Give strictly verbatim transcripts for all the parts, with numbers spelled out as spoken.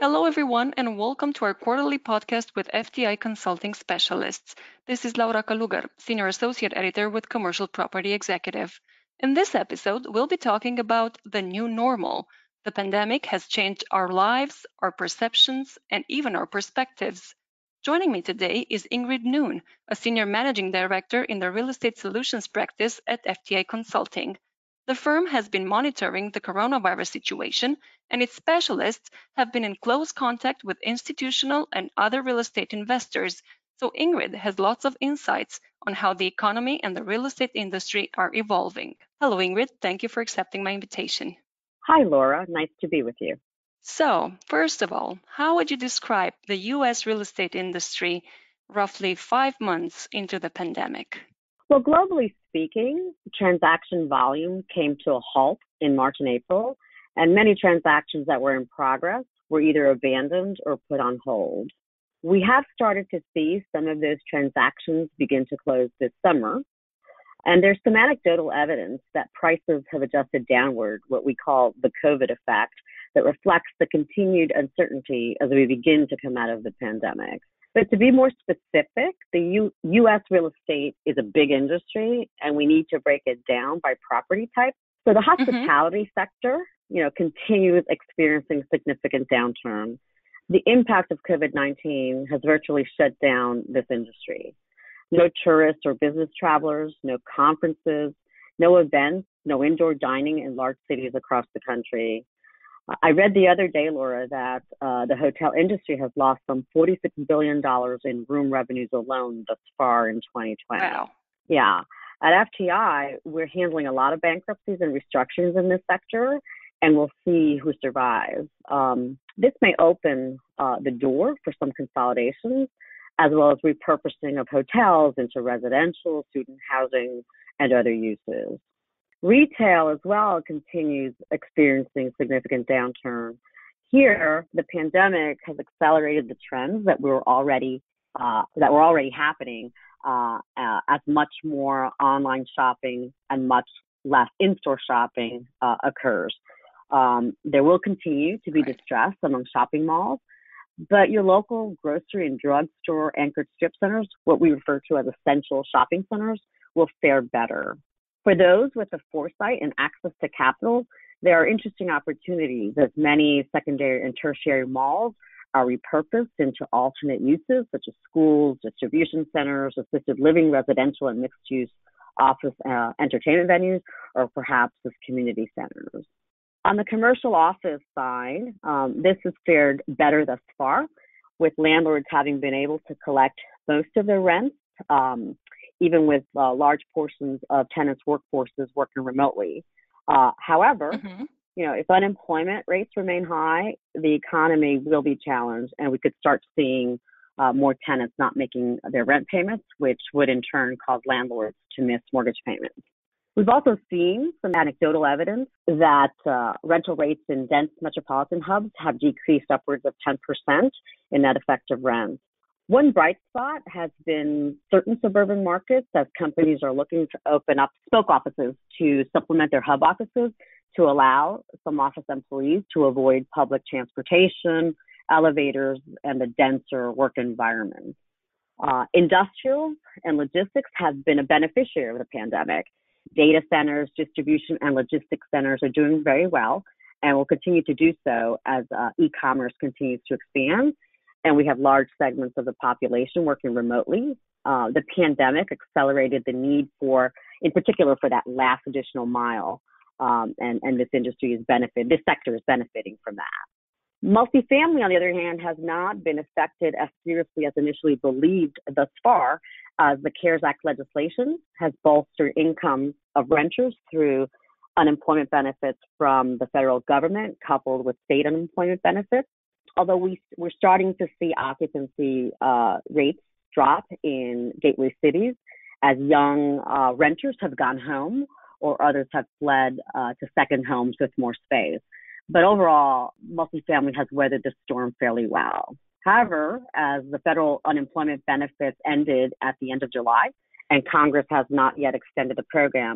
Hello, everyone, and welcome to our quarterly podcast with F T I Consulting Specialists. This is Laura Kalugar, Senior Associate Editor with Commercial Property Executive. In this episode, we'll be talking about the new normal. The pandemic has changed our lives, our perceptions, and even our perspectives. Joining me today is Ingrid Noon, a Senior Managing Director in the Real Estate Solutions practice at F T I Consulting. The firm has been monitoring the coronavirus situation, and its specialists have been in close contact with institutional and other real estate investors. So Ingrid has lots of insights on how the economy and the real estate industry are evolving. Hello, Ingrid. Thank you for accepting my invitation. Hi, Laura. Nice to be with you. So, first of all, how would you describe the U S real estate industry roughly five months into the pandemic? Well, globally speaking, transaction volume came to a halt in March and April, and many transactions that were in progress were either abandoned or put on hold. We have started to see some of those transactions begin to close this summer, and there's some anecdotal evidence that prices have adjusted downward, what we call the COVID effect, that reflects the continued uncertainty as we begin to come out of the pandemic. But to be more specific, the U- U.S. real estate is a big industry, and we need to break it down by property type. So the hospitality mm-hmm. sector, you know, continues experiencing significant downturn. The impact of COVID nineteen has virtually shut down this industry. No tourists or business travelers, no conferences, no events, no indoor dining in large cities across the country. I read the other day, Laura, that uh, the hotel industry has lost some forty-six billion dollars in room revenues alone thus far in twenty twenty. Wow. Yeah. At F T I, we're handling a lot of bankruptcies and restructurings in this sector, and we'll see who survives. Um, this may open uh, the door for some consolidations, as well as repurposing of hotels into residential, student housing, and other uses. Retail as well continues experiencing significant downturn. Here, the pandemic has accelerated the trends that were already uh, that were already happening uh, uh, as much more online shopping and much less in-store shopping uh, occurs. Um, there will continue to be distress among shopping malls, but your local grocery and drugstore anchored strip centers, what we refer to as essential shopping centers, will fare better. For those with the foresight and access to capital, there are interesting opportunities as many secondary and tertiary malls are repurposed into alternate uses such as schools, distribution centers, assisted living, residential, and mixed-use office uh, entertainment venues, or perhaps as community centers. On the commercial office side, um, this has fared better thus far, with landlords having been able to collect most of their rents, um, even with uh, large portions of tenants' workforces working remotely. Uh, however, mm-hmm. you know, if unemployment rates remain high, the economy will be challenged, and we could start seeing uh, more tenants not making their rent payments, which would in turn cause landlords to miss mortgage payments. We've also seen some anecdotal evidence that uh, rental rates in dense metropolitan hubs have decreased upwards of ten percent in net effective rents. One bright spot has been certain suburban markets as companies are looking to open up spoke offices to supplement their hub offices to allow some office employees to avoid public transportation, elevators, and the denser work environment. Uh, industrial and logistics have been a beneficiary of the pandemic. Data centers, distribution, and logistics centers are doing very well and will continue to do so as uh, e-commerce continues to expand. And we have large segments of the population working remotely. Uh, the pandemic accelerated the need for, in particular, for that last additional mile. Um, and, and this industry is benefit, this sector is benefiting from that. Multifamily, on the other hand, has not been affected as seriously as initially believed thus far, as the CARES Act legislation has bolstered income of renters through unemployment benefits from the federal government coupled with state unemployment benefits. Although we, we're starting to see occupancy uh, rates drop in gateway cities as young uh, renters have gone home or others have fled uh, to second homes with more space. But overall, multifamily has weathered the storm fairly well. However, as the federal unemployment benefits ended at the end of July and Congress has not yet extended the program,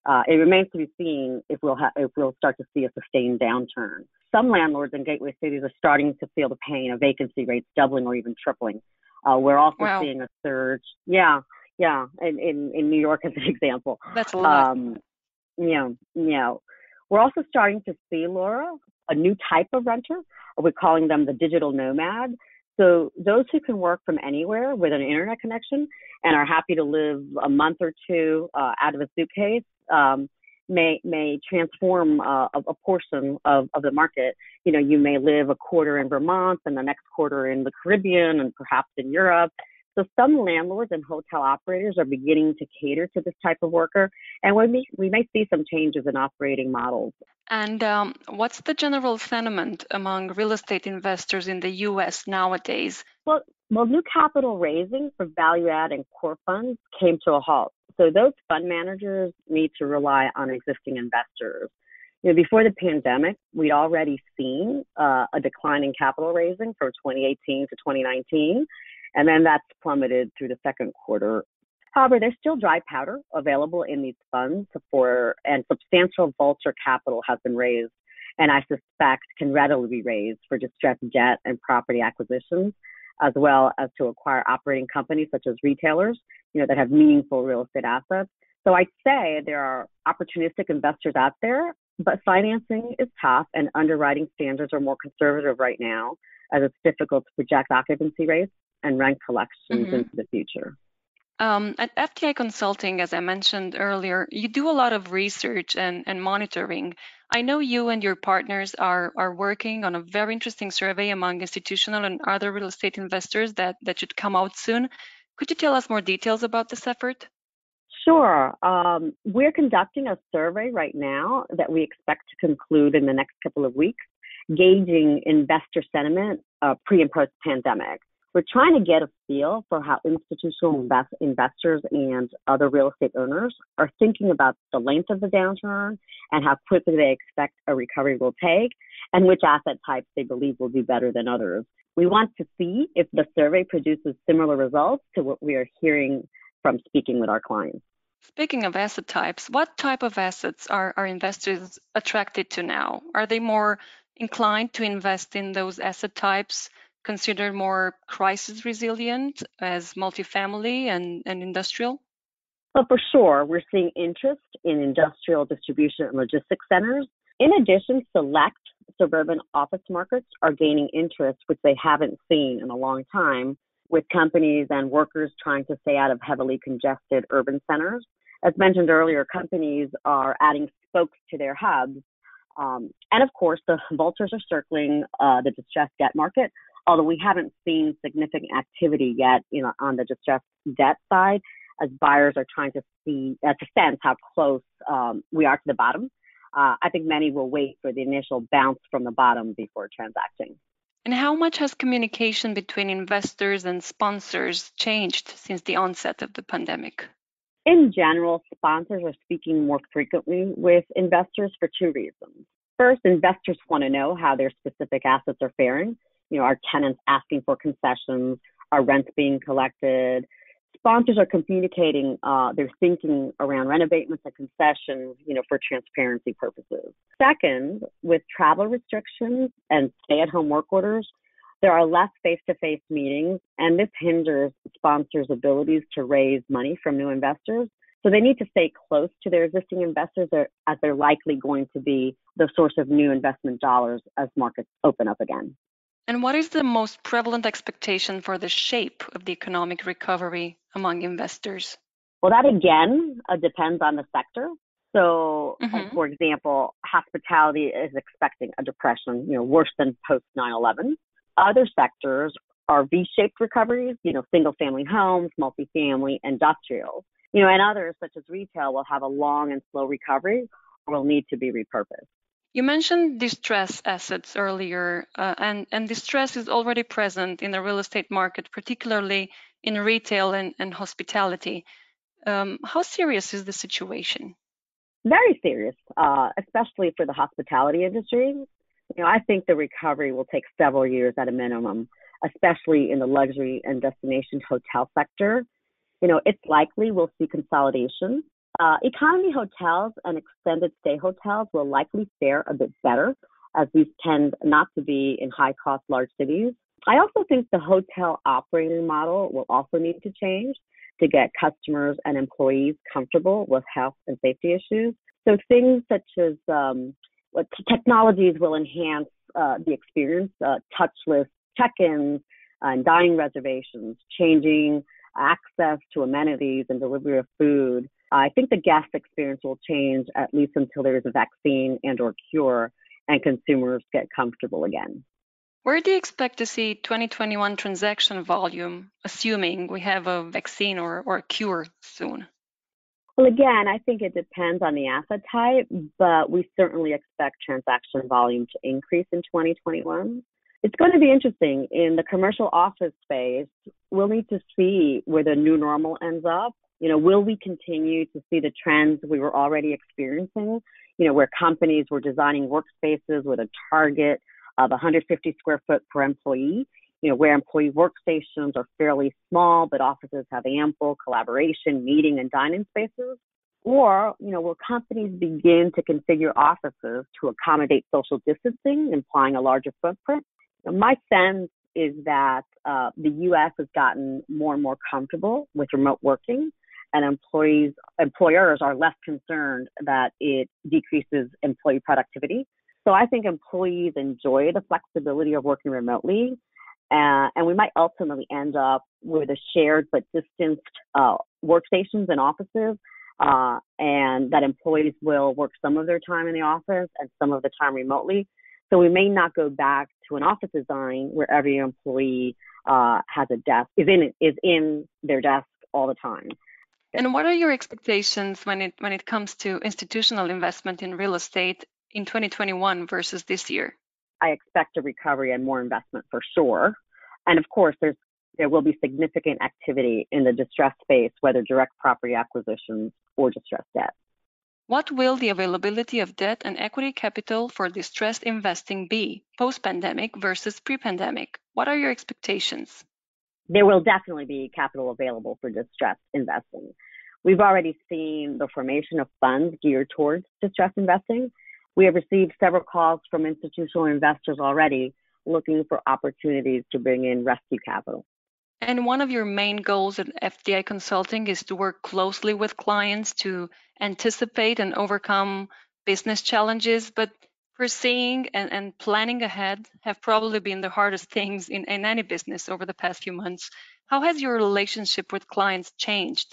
Uh, it remains to be seen if we'll ha- if we'll start to see a sustained downturn. Some landlords in gateway cities are starting to feel the pain of vacancy rates doubling or even tripling. Uh, we're also Wow, seeing a surge. Yeah, yeah, in, in, in New York as an example. that's a lot. Um, you know, you know, we're also starting to see, Laura, a new type of renter. We're calling them the digital nomad. So those who can work from anywhere with an internet connection and are happy to live a month or two uh, out of a suitcase um, may may transform uh, a, a portion of, of the market. You know, you may live a quarter in Vermont and the next quarter in the Caribbean and perhaps in Europe. So some landlords and hotel operators are beginning to cater to this type of worker, and we may, we may see some changes in operating models. And um, what's the general sentiment among real estate investors in the U S nowadays? Well, well, new capital raising for value add and core funds came to a halt. So those fund managers need to rely on existing investors. You know, before the pandemic, we'd already seen uh, a decline in capital raising from twenty eighteen to twenty nineteen, and then that's plummeted through the second quarter. However, there's still dry powder available in these funds for, and substantial vulture capital has been raised, and I suspect can readily be raised for distressed debt and property acquisitions, as well as to acquire operating companies such as retailers, you know, that have meaningful real estate assets. So I'd say there are opportunistic investors out there, but financing is tough and underwriting standards are more conservative right now, as it's difficult to project occupancy rates and rent collections Mm-hmm. into the future. Um, at F T I Consulting, as I mentioned earlier, you do a lot of research and, and monitoring. I know you and your partners are, are working on a very interesting survey among institutional and other real estate investors that, that should come out soon. Could you tell us more details about this effort? Sure. Um, we're conducting a survey right now that we expect to conclude in the next couple of weeks, gauging investor sentiment uh, pre and post pandemic. We're trying to get a feel for how institutional invest- investors and other real estate owners are thinking about the length of the downturn and how quickly they expect a recovery will take, and which asset types they believe will do better than others. We want to see if the survey produces similar results to what we are hearing from speaking with our clients. Speaking of asset types, what type of assets are, are investors attracted to now? Are they more inclined to invest in those asset types considered more crisis resilient as multifamily and, and industrial? But for sure, we're seeing interest in industrial distribution and logistics centers. In addition, select suburban office markets are gaining interest, which they haven't seen in a long time, with companies and workers trying to stay out of heavily congested urban centers. As mentioned earlier, companies are adding spokes to their hubs. Um, and of course, the vultures are circling uh, the distressed debt market, although we haven't seen significant activity yet, you know, on the distressed debt side, as buyers are trying to see, uh, to sense how close um, we are to the bottom. Uh, I think many will wait for the initial bounce from the bottom before transacting. And how much has communication between investors and sponsors changed since the onset of the pandemic? In general, sponsors are speaking more frequently with investors for two reasons. First, investors want to know how their specific assets are faring. You know, are tenants asking for concessions? Are rents being collected? Sponsors are communicating uh, their thinking around rent abatements and concessions, you know, for transparency purposes. Second, with travel restrictions and stay-at-home work orders, there are less face-to-face meetings, and this hinders sponsors' abilities to raise money from new investors. So they need to stay close to their existing investors, as they're likely going to be the source of new investment dollars as markets open up again. And what is the most prevalent expectation for the shape of the economic recovery among investors? Well, that again uh, depends on the sector. So, Mm-hmm. uh, for example, hospitality is expecting a depression, you know, worse than post nine eleven. Other sectors are V-shaped recoveries, you know, single-family homes, multifamily, industrial. You know, and others, such as retail, will have a long and slow recovery or will need to be repurposed. You mentioned distress assets earlier, uh, and, and distress is already present in the real estate market, particularly in retail and, and hospitality. Um, how serious is the situation? Very serious, uh, especially for the hospitality industry. You know, I think the recovery will take several years at a minimum, especially in the luxury and destination hotel sector. You know, it's likely we'll see consolidation Uh, economy hotels and extended stay hotels will likely fare a bit better, as these tend not to be in high cost large cities. I also think the hotel operating model will also need to change to get customers and employees comfortable with health and safety issues. So things such as um, what technologies will enhance uh, the experience, uh, touchless check-ins and dining reservations, changing access to amenities and delivery of food. I think the guest experience will change at least until there is a vaccine and or cure and consumers get comfortable again. Where do you expect to see twenty twenty-one transaction volume, assuming we have a vaccine or, or a cure soon? Well, again, I think it depends on the asset type, but we certainly expect transaction volume to increase in twenty twenty-one. It's going to be interesting. In the commercial office space, we'll need to see where the new normal ends up. You know, will we continue to see the trends we were already experiencing, you know, where companies were designing workspaces with a target of one hundred fifty square foot per employee, you know, where employee workstations are fairly small, but offices have ample collaboration, meeting, and dining spaces? Or, you know, will companies begin to configure offices to accommodate social distancing, implying a larger footprint? My sense is that uh, the U S has gotten more and more comfortable with remote working, and employees, employers are less concerned that it decreases employee productivity. So I think employees enjoy the flexibility of working remotely, uh, and we might ultimately end up with a shared but distanced uh, workstations and offices, uh, and that employees will work some of their time in the office and some of the time remotely. So we may not go back to an office design where every employee uh, has a desk, is in is in their desk all the time. And what are your expectations when it when it comes to institutional investment in real estate in twenty twenty-one versus this year? I expect a recovery and more investment for sure. And of course, there's there will be significant activity in the distressed space, whether direct property acquisitions or distressed debt. What will the availability of debt and equity capital for distressed investing be post-pandemic versus pre-pandemic? What are your expectations? There will definitely be capital available for distressed investing. We've already seen the formation of funds geared towards distressed investing. We have received several calls from institutional investors already looking for opportunities to bring in rescue capital. And one of your main goals at F T I Consulting is to work closely with clients to anticipate and overcome business challenges. But foreseeing and, and planning ahead have probably been the hardest things in, in any business over the past few months. How has your relationship with clients changed?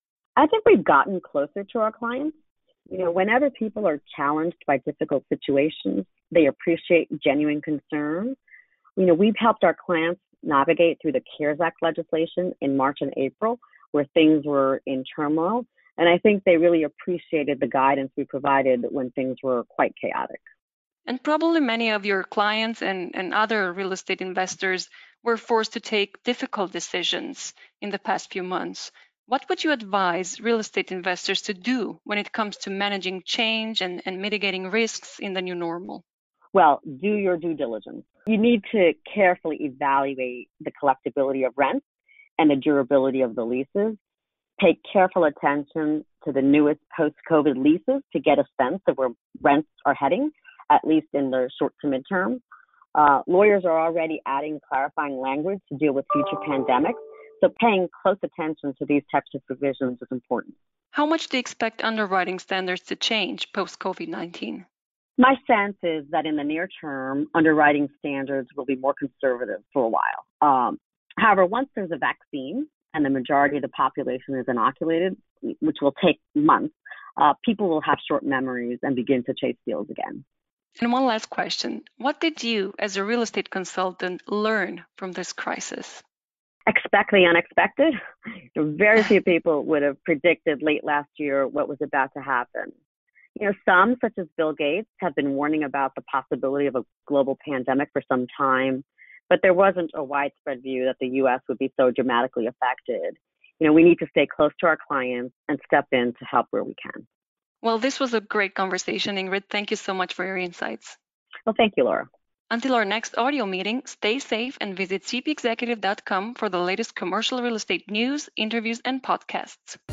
I think we've gotten closer to our clients. You know, whenever people are challenged by difficult situations, they appreciate genuine concern. You know, we've helped our clients navigate through the CARES Act legislation in March and April, where things were in turmoil. And I think they really appreciated the guidance we provided when things were quite chaotic. And probably many of your clients and, and other real estate investors were forced to take difficult decisions in the past few months. What would you advise real estate investors to do when it comes to managing change and, and mitigating risks in the new normal? Well, do your due diligence. You need to carefully evaluate the collectibility of rents and the durability of the leases. Pay careful attention to the newest post-COVID leases to get a sense of where rents are heading, at least in the short to midterm. Uh, lawyers are already adding clarifying language to deal with future pandemics, so paying close attention to these types of provisions is important. How much do you expect underwriting standards to change post-COVID nineteen? My sense is that in the near term, underwriting standards will be more conservative for a while. Um, however, once there's a vaccine and the majority of the population is inoculated, which will take months, uh, people will have short memories and begin to chase deals again. And one last question. What did you, as a real estate consultant, learn from this crisis? Expect the unexpected. Very few people would have predicted late last year what was about to happen. You know, some, such as Bill Gates, have been warning about the possibility of a global pandemic for some time, but there wasn't a widespread view that the U S would be so dramatically affected. You know, we need to stay close to our clients and step in to help where we can. Well, this was a great conversation, Ingrid. Thank you so much for your insights. Well, thank you, Laura. Until our next audio meeting, stay safe and visit c p executive dot com for the latest commercial real estate news, interviews, and podcasts.